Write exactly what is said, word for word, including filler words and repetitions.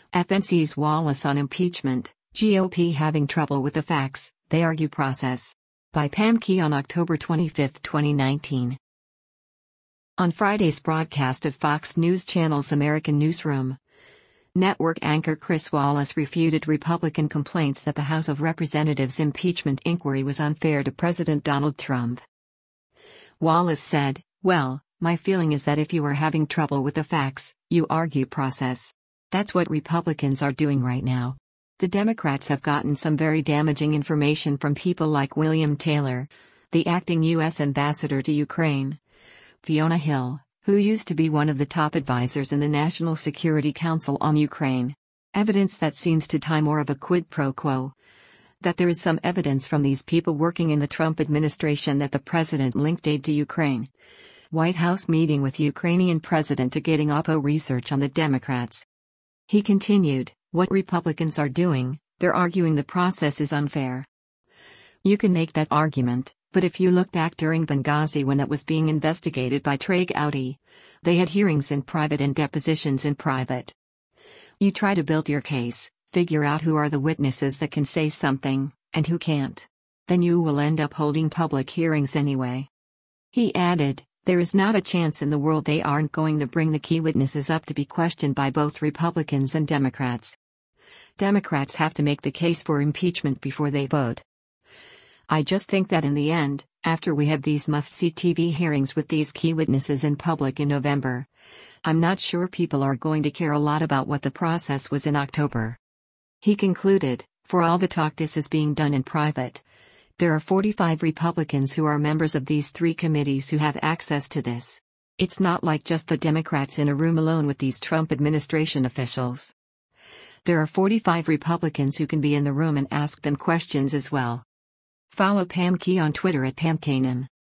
F N C's Wallace on impeachment, G O P having trouble with the facts, they argue process. By Pam Key on October twenty-fifth, twenty nineteen. On Friday's broadcast of Fox News Channel's American Newsroom, network anchor Chris Wallace refuted Republican complaints that the House of Representatives impeachment inquiry was unfair to President Donald Trump. Wallace said, "Well, my feeling is that if you are having trouble with the facts, you argue process. That's what Republicans are doing right now. The Democrats have gotten some very damaging information from people like William Taylor, the acting U S ambassador to Ukraine, Fiona Hill, who used to be one of the top advisors in the National Security Council on Ukraine. Evidence that seems to tie more of a quid pro quo. That there is some evidence from these people working in the Trump administration that the president linked aid to Ukraine. White House meeting with Ukrainian president to getting Oppo research on the Democrats." He continued, "What Republicans are doing, they're arguing the process is unfair. You can make that argument, but if you look back during Benghazi when that was being investigated by Trey Gowdy, they had hearings in private and depositions in private. You try to build your case, figure out who are the witnesses that can say something, and who can't. Then you will end up holding public hearings anyway." He added, "There is not a chance in the world they aren't going to bring the key witnesses up to be questioned by both Republicans and Democrats. Democrats have to make the case for impeachment before they vote. I just think that in the end, after we have these must-see T V hearings with these key witnesses in public in November, I'm not sure people are going to care a lot about what the process was in October." He concluded, "For all the talk this is being done in private. There are forty-five Republicans who are members of these three committees who have access to this. It's not like just the Democrats in a room alone with these Trump administration officials. There are forty-five Republicans who can be in the room and ask them questions as well." Follow Pam Key on Twitter at Pam Kanan.